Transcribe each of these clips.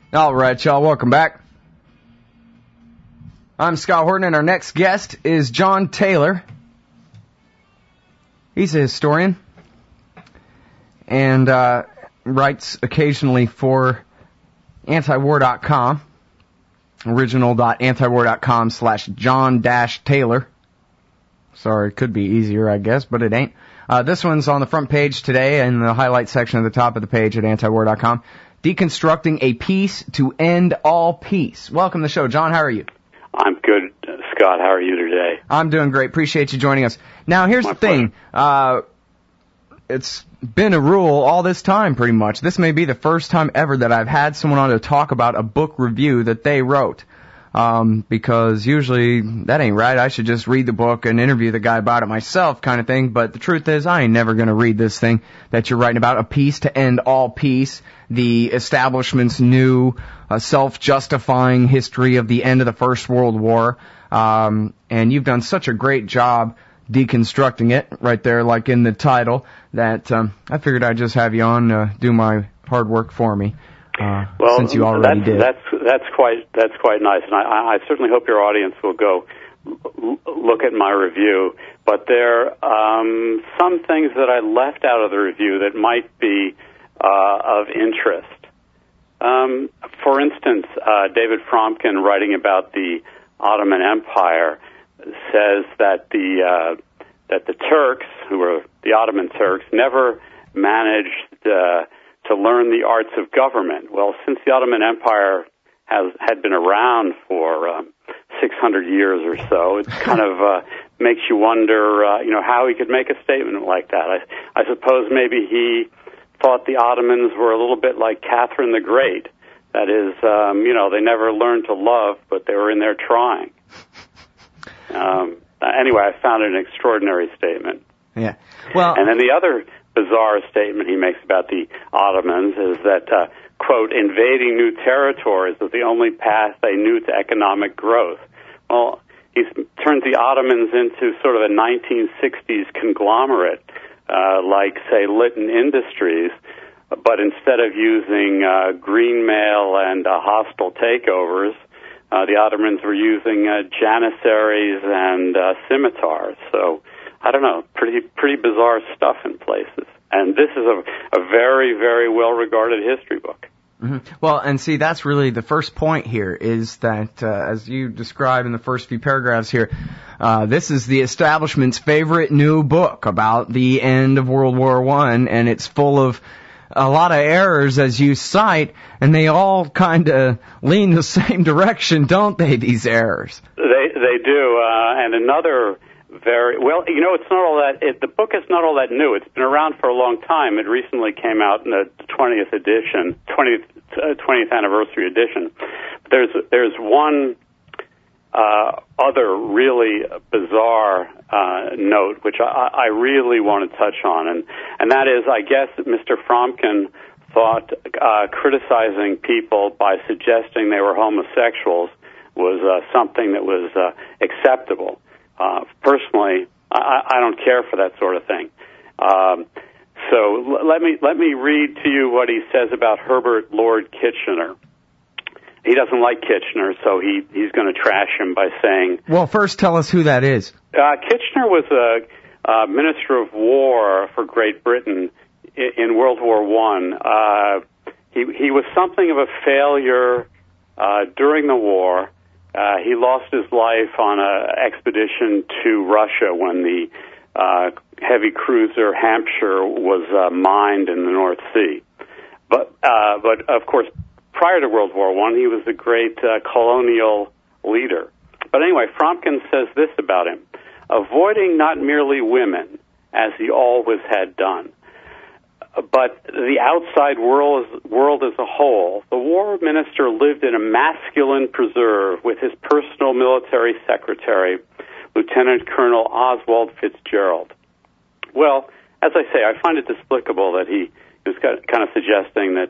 All right, y'all, welcome back. I'm Scott Horton, and our next guest is John Taylor. He's a historian and writes occasionally for antiwar.com, original.antiwar.com/John-Taylor. Sorry, it could be easier, I guess, but it ain't. This one's on the front page today in the highlight section at the top of the page at antiwar.com. Deconstructing a Peace to End All Peace. Welcome to the show. John, how are you? I'm good, Scott. How are you today? I'm doing great. Appreciate you joining us. Now, here's the thing. It's been a rule all this time, pretty much. This may be the first time ever that I've had someone on to talk about a book review that they wrote. Because usually that ain't right. I should just read the book and interview the guy about it myself kind of thing. But the truth is, I ain't never going to read this thing that you're writing about, A Peace to End All Peace, the establishment's new self-justifying history of the end of the First World War. And you've done such a great job deconstructing it right there, like in the title, that I figured I'd just have you on do my hard work for me. Well, since you already did. That's quite nice, and I certainly hope your audience will go look at my review. But there are some things that I left out of the review that might be of interest. For instance, David Fromkin, writing about the Ottoman Empire, says that the Turks, who were the Ottoman Turks, never managed to learn the arts of government. Well, since the Ottoman Empire had been around for 600 years or so, it kind of makes you wonder, how he could make a statement like that. I suppose maybe he thought the Ottomans were a little bit like Catherine the Great. That is, they never learned to love, but they were in there trying. Anyway, I found it an extraordinary statement. Yeah. Well, and then the other bizarre statement he makes about the Ottomans is that, quote, invading new territories was the only path they knew to economic growth. Well, he turns the Ottomans into sort of a 1960s conglomerate, like, say, Litton Industries, but instead of using green mail and hostile takeovers, the Ottomans were using janissaries and scimitars. So, I don't know, pretty bizarre stuff in places. And this is a very, very well-regarded history book. Mm-hmm. Well, and see, that's really the first point here, is that, as you describe in the first few paragraphs here, this is the establishment's favorite new book about the end of World War I, and it's full of a lot of errors, as you cite, and they all kind of lean the same direction, don't they, these errors? They do, and another it's not all that. The book is not all that new. It's been around for a long time. It recently came out in the 20th anniversary edition. There's one other really bizarre note which I really want to touch on, and that is, I guess Mr. Fromkin thought criticizing people by suggesting they were homosexuals was something that was acceptable. Personally, I don't care for that sort of thing. So let me read to you what he says about Herbert Lord Kitchener. He doesn't like Kitchener, so he's going to trash him by saying... Well, first tell us who that is. Kitchener was a Minister of War for Great Britain in World War I. He was something of a failure during the war. He lost his life on an expedition to Russia when the heavy cruiser Hampshire was mined in the North Sea. But of course, prior to World War I, he was a great colonial leader. But anyway, Fromkin says this about him: avoiding not merely women, as he always had done, but the outside world as a whole. The war minister lived in a masculine preserve with his personal military secretary, Lieutenant Colonel Oswald Fitzgerald. Well, as I say, I find it despicable that he was kind of suggesting that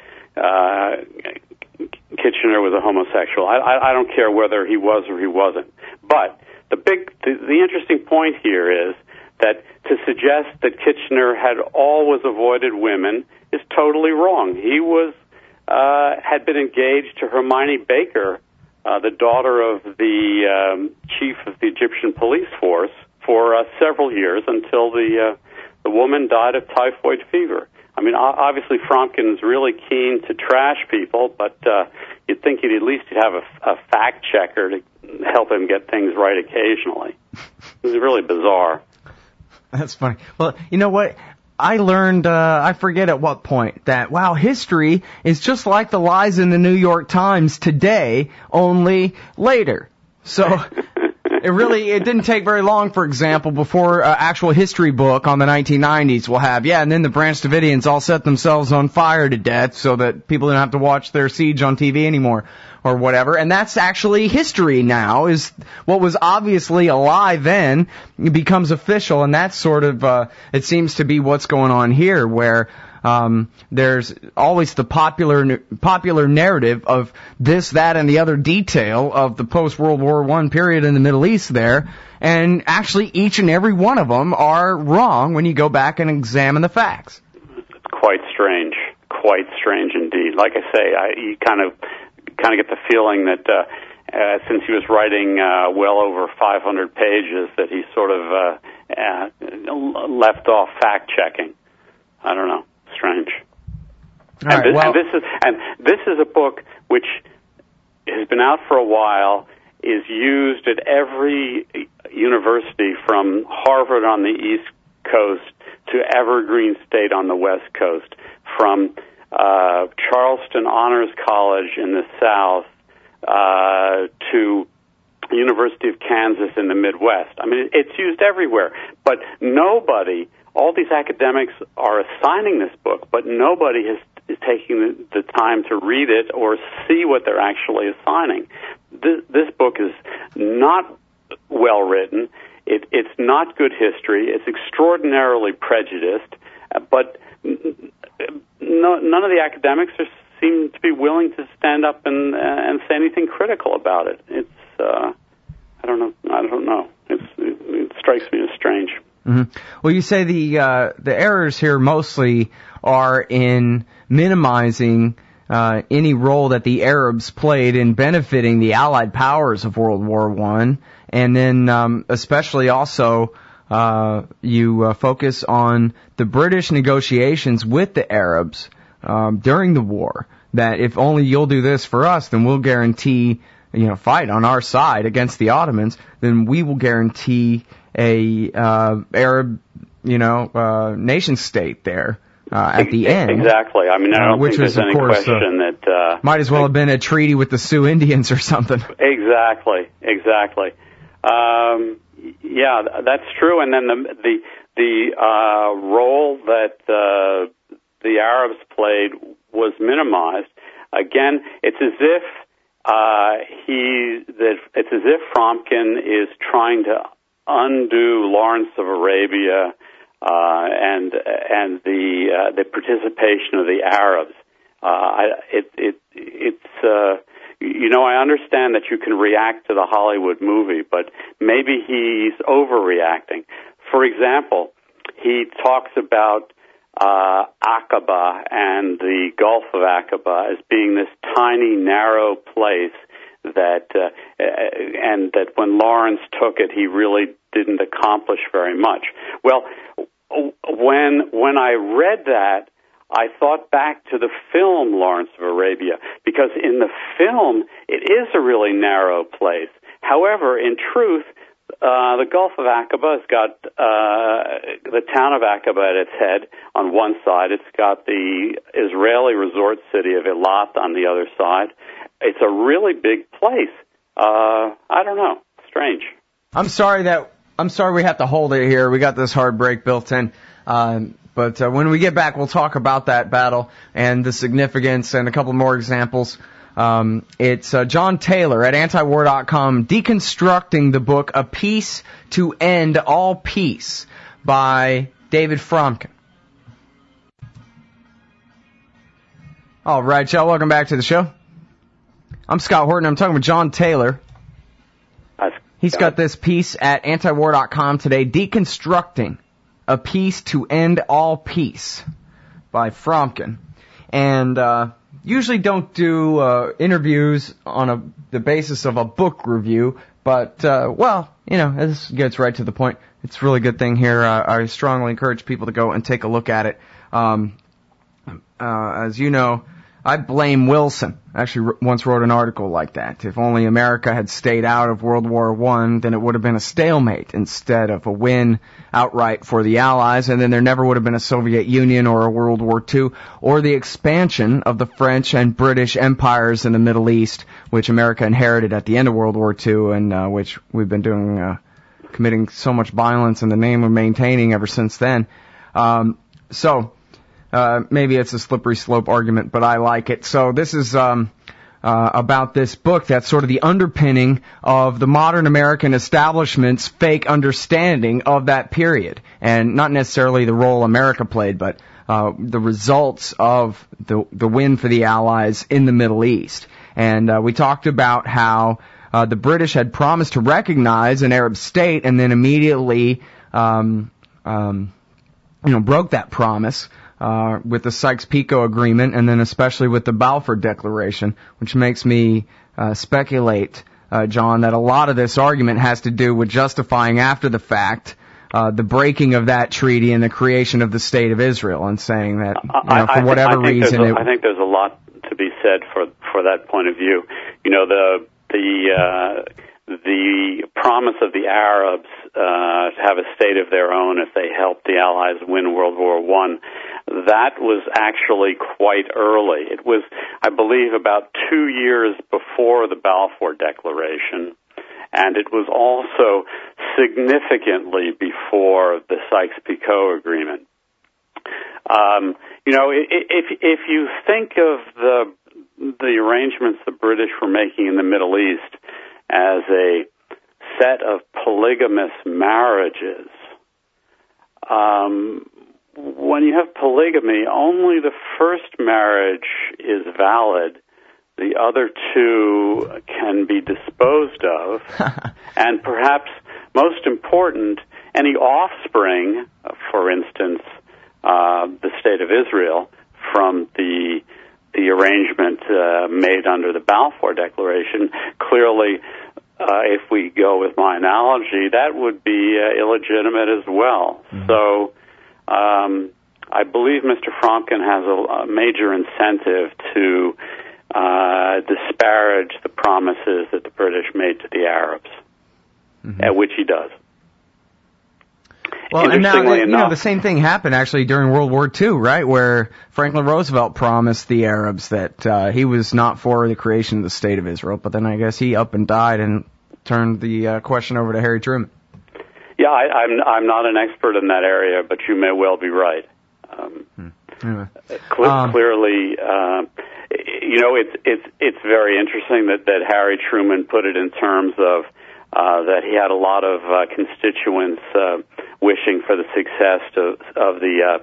Kitchener was a homosexual. I don't care whether he was or he wasn't. But the interesting point here is that to suggest that Kitchener had always avoided women is totally wrong. He was had been engaged to Hermione Baker, the daughter of the chief of the Egyptian police force, for several years until the woman died of typhoid fever. I mean, obviously Fromkin's really keen to trash people, but you'd think he'd at least have a fact checker to help him get things right occasionally. It was really bizarre. That's funny. Well, you know what? I learned, I forget at what point, that, wow, history is just like the lies in the New York Times today, only later. So it didn't take very long, for example, before an actual history book on the 1990s will have, and then the Branch Davidians all set themselves on fire to death so that people didn't have to watch their siege on TV anymore, or whatever. And that's actually history now, is what was obviously a lie then becomes official, and that's sort of, it seems to be what's going on here, where there's always the popular narrative of this, that, and the other detail of the post-World War I period in the Middle East there, and actually each and every one of them are wrong when you go back and examine the facts. It's quite strange indeed. Like I say, you kind of get the feeling that since he was writing well over 500 pages, that he sort of left off fact-checking. I don't know. Strange. And this is a book which has been out for a while, is used at every university from Harvard on the East Coast to Evergreen State on the West Coast, from Charleston Honors College in the South to University of Kansas in the Midwest. I mean, it's used everywhere, but nobody. All these academics are assigning this book, but nobody is taking the time to read it or see what they're actually assigning. This book is not well written. It's not good history. It's extraordinarily prejudiced, but none of the academics seem to be willing to stand up and say anything critical about it. It's I don't know. It strikes me as strange. Mm-hmm. Well, you say the errors here mostly are in minimizing any role that the Arabs played in benefiting the Allied powers of World War I, and then especially also you focus on the British negotiations with the Arabs during the war, that if only you'll do this for us, then we'll guarantee, fight on our side against the Ottomans, then we will guarantee a Arab, nation state there at the end. Exactly. I mean, I don't think there's any question that might as well have been a treaty with the Sioux Indians or something. Exactly. Yeah, that's true. And then the role that the Arabs played was minimized. Again, it's as if Fromkin is trying to undo Lawrence of Arabia and the participation of the Arabs. I understand that you can react to the Hollywood movie, but maybe he's overreacting. For example, he talks about Aqaba and the Gulf of Aqaba as being this tiny, narrow place and that when Lawrence took it, he really didn't accomplish very much. Well, when I read that, I thought back to the film Lawrence of Arabia, because in the film, it is a really narrow place. However, in truth, the Gulf of Aqaba has got the town of Aqaba at its head on one side. It's got the Israeli resort city of Eilat on the other side. It's a really big place. I don't know. Strange. I'm sorry we have to hold it here. We got this hard break built in. But when we get back, we'll talk about that battle and the significance and a couple more examples. It's John Taylor at antiwar.com deconstructing the book A Peace to End All Peace by David Fromkin. All right, y'all, welcome back to the show. I'm Scott Horton. I'm talking with John Taylor. He's got this piece at antiwar.com today, Deconstructing A Peace to End All Peace by Fromkin. And usually don't do interviews on the basis of a book review, but, this gets right to the point. It's a really good thing here. I strongly encourage people to go and take a look at it. As you know, I blame Wilson. I actually once wrote an article like that. If only America had stayed out of World War I, then it would have been a stalemate instead of a win outright for the Allies, and then there never would have been a Soviet Union or a World War II, or the expansion of the French and British empires in the Middle East, which America inherited at the end of World War II, and which we've been doing, committing so much violence in the name of maintaining ever since then. Maybe it's a slippery slope argument, but I like it. So this is about this book that's sort of the underpinning of the modern American establishment's fake understanding of that period. And not necessarily the role America played, but the results of the win for the Allies in the Middle East. And we talked about how the British had promised to recognize an Arab state and then immediately broke that promise. With the Sykes-Picot Agreement, and then especially with the Balfour Declaration, which makes me speculate, John, that a lot of this argument has to do with justifying after the fact the breaking of that treaty and the creation of the State of Israel, and saying that for whatever reason... I think there's a lot to be said for that point of view. The promise of the Arabs to have a state of their own if they helped the Allies win World War I, that was actually quite early. It was, I believe, about 2 years before the Balfour Declaration, and it was also significantly before the Sykes-Picot Agreement. If you think of the arrangements the British were making in the Middle East as a set of polygamous marriages, when you have polygamy, only the first marriage is valid. The other two can be disposed of. And perhaps most important, any offspring, for instance, the State of Israel, from the arrangement made under the Balfour Declaration, clearly, if we go with my analogy, that would be illegitimate as well. Mm-hmm. So I believe Mr. Fromkin has a major incentive to disparage the promises that the British made to the Arabs, which he does. Well, and now, the same thing happened actually during World War II, right, where Franklin Roosevelt promised the Arabs that he was not for the creation of the State of Israel, but then I guess he up and died and turned the question over to Harry Truman. Yeah, I'm not an expert in that area, but you may well be right. Anyway. Clearly, it's very interesting that Harry Truman put it in terms of that he had a lot of constituents wishing for the success of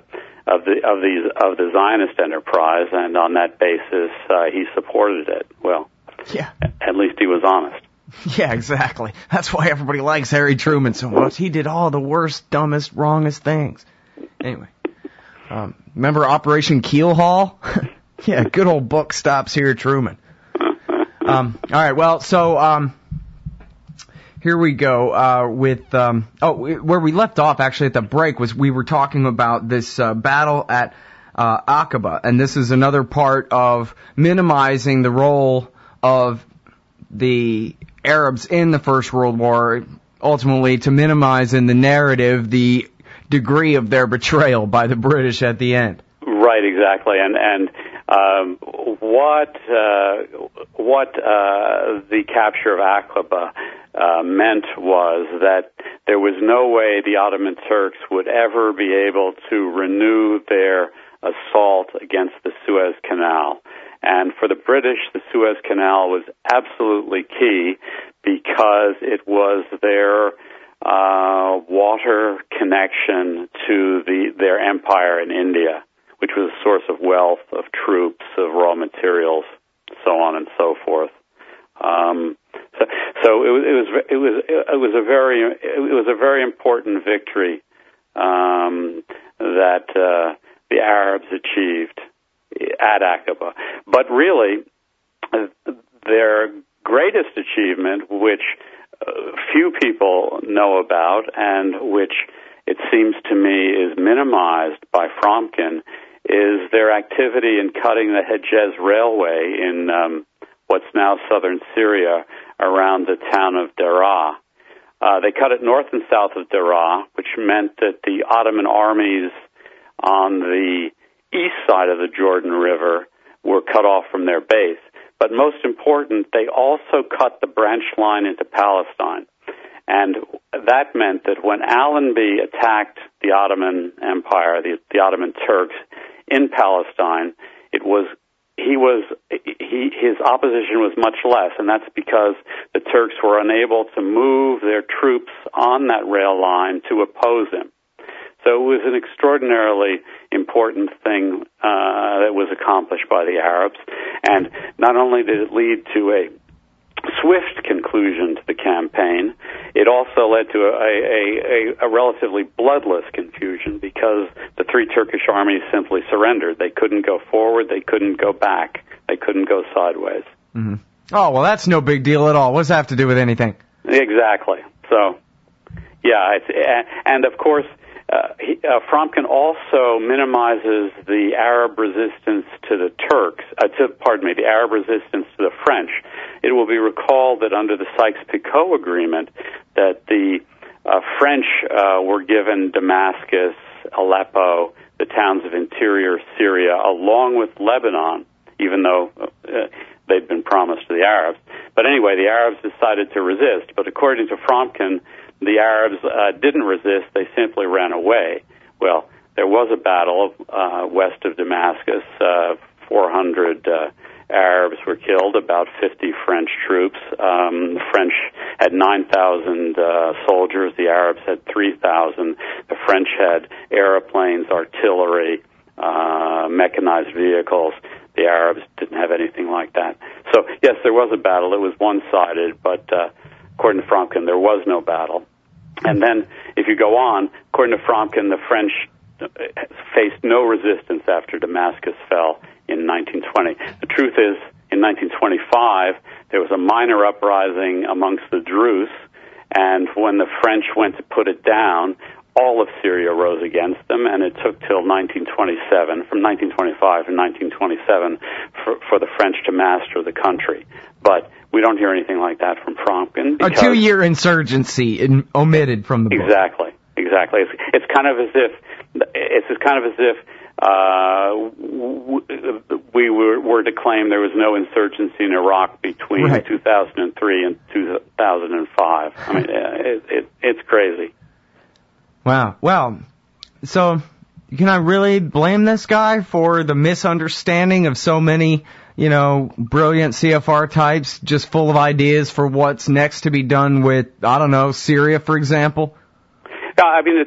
the Zionist enterprise, and on that basis, he supported it. Well, yeah. At least he was honest. Yeah, exactly. That's why everybody likes Harry Truman so much. He did all the worst, dumbest, wrongest things. Anyway, remember Operation Keelhaul? Yeah, good old book stops here, Truman. All right, well, so here we go with where we left off actually at the break was we were talking about this battle at Aqaba, and this is another part of minimizing the role of the Arabs in the First World War, ultimately to minimize in the narrative the degree of their betrayal by the British at the end. Right, exactly, and what the capture of Aqaba meant was that there was no way the Ottoman Turks would ever be able to renew their assault against the Suez Canal. And for the British, the Suez Canal was absolutely key because it was their water connection to their empire in India, which was a source of wealth, of troops, of raw materials, so on and so forth. So it was a very important victory that the Arabs achieved. at Aqaba. But really, their greatest achievement, which few people know about and which it seems to me is minimized by Fromkin, is their activity in cutting the Hejaz Railway in what's now southern Syria around the town of Daraa. They cut it north and south of Daraa, which meant that the Ottoman armies on the east side of the Jordan River were cut off from their base. But most important, they also cut the branch line into Palestine. And that meant that when Allenby attacked the Ottoman Empire, the Ottoman Turks in Palestine, his opposition was much less, and that's because the Turks were unable to move their troops on that rail line to oppose him. So it was an extraordinarily important thing that was accomplished by the Arabs, and not only did it lead to a swift conclusion to the campaign, it also led to a relatively bloodless confusion because the three Turkish armies simply surrendered. They couldn't go forward, they couldn't go back, they couldn't go sideways. Mm-hmm. Oh, well, that's no big deal at all. What does that have to do with anything? Exactly. So, yeah, and of course, Fromkin also minimizes the Arab resistance to the Turks, the Arab resistance to the French. It will be recalled that under the Sykes-Picot Agreement that the French were given Damascus, Aleppo, the towns of interior Syria, along with Lebanon, even though they'd been promised to the Arabs. But anyway, the Arabs decided to resist. But according to Fromkin, the Arabs didn't resist, they simply ran away. Well, there was a battle west of Damascus. 400 Arabs were killed, about 50 French troops. The French had 9,000 soldiers, the Arabs had 3,000. The French had airplanes, artillery, mechanized vehicles. The Arabs didn't have anything like that. So, yes, there was a battle. It was one-sided, but according to Fromkin, there was no battle. And then, if you go on, according to Fromkin, the French faced no resistance after Damascus fell in 1920. The truth is, in 1925, there was a minor uprising amongst the Druze, and when the French went to put it down, all of Syria rose against them, and it took till 1927, from 1925 to 1927, for the French to master the country. But we don't hear anything like that from Fromkin. A 2-year insurgency omitted from the book. Exactly. It's kind of as if we were to claim there was no insurgency in Iraq between 2003 and 2005. I mean, it's crazy. Wow. Well, so can I really blame this guy for the misunderstanding of so many, brilliant CFR types just full of ideas for what's next to be done with, I don't know, Syria, for example? I mean,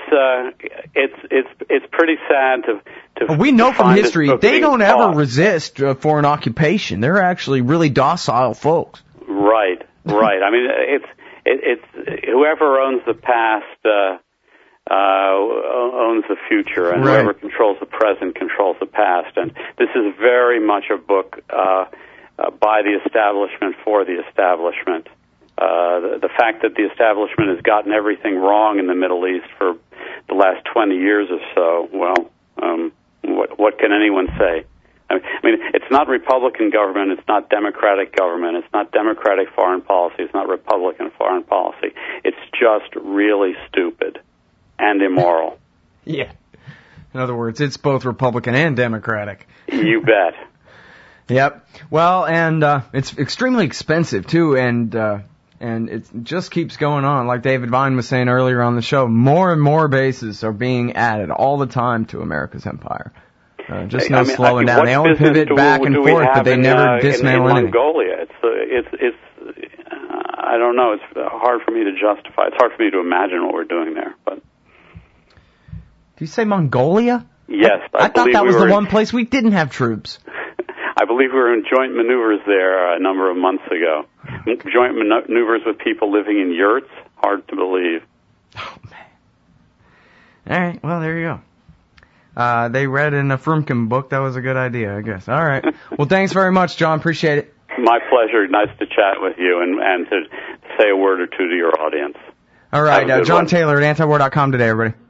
it's pretty sad to we know from history they don't ever resist foreign occupation. They're actually really docile folks. Right. I mean, it's whoever owns the past owns the future, and whoever controls the present controls the past. And this is very much a book by the establishment for the establishment. The fact that the establishment has gotten everything wrong in the Middle East for the last 20 years or so, well, what can anyone say? I mean, it's not Republican government, it's not Democratic government, it's not Democratic foreign policy, it's not Republican foreign policy. It's just really stupid and immoral. Yeah. In other words, it's both Republican and Democratic. You bet. Yep. Well, and it's extremely expensive, too, and it just keeps going on. Like David Vine was saying earlier on the show, more and more bases are being added all the time to America's empire. Slowing down. They only pivot back and forth, but they never dismantle anything. In Mongolia, it's I don't know. It's hard for me to justify. It's hard for me to imagine what we're doing there. But do you say Mongolia? Yes, I thought that was the one place we didn't have troops. I believe we were in joint maneuvers there a number of months ago. Joint maneuvers with people living in yurts. Hard to believe. Oh man. All right. Well, there you go. they read in a Frumkin book. That was a good idea, I guess. All right. Well, thanks very much, John. Appreciate it. My pleasure. Nice to chat with you and to say a word or two to your audience. All right. John Taylor at antiwar.com today, everybody.